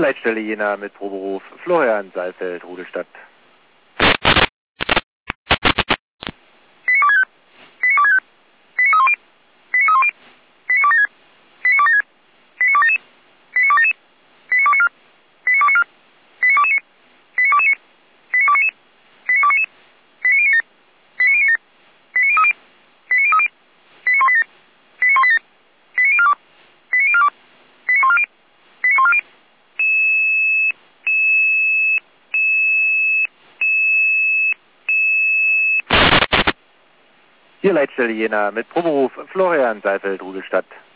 Leitstelle Jena mit Proberuf Florian Saalfeld, Rudolstadt. Hier Leitstelle Jena mit Proberuf Florian Saalfeld, Rudolstadt.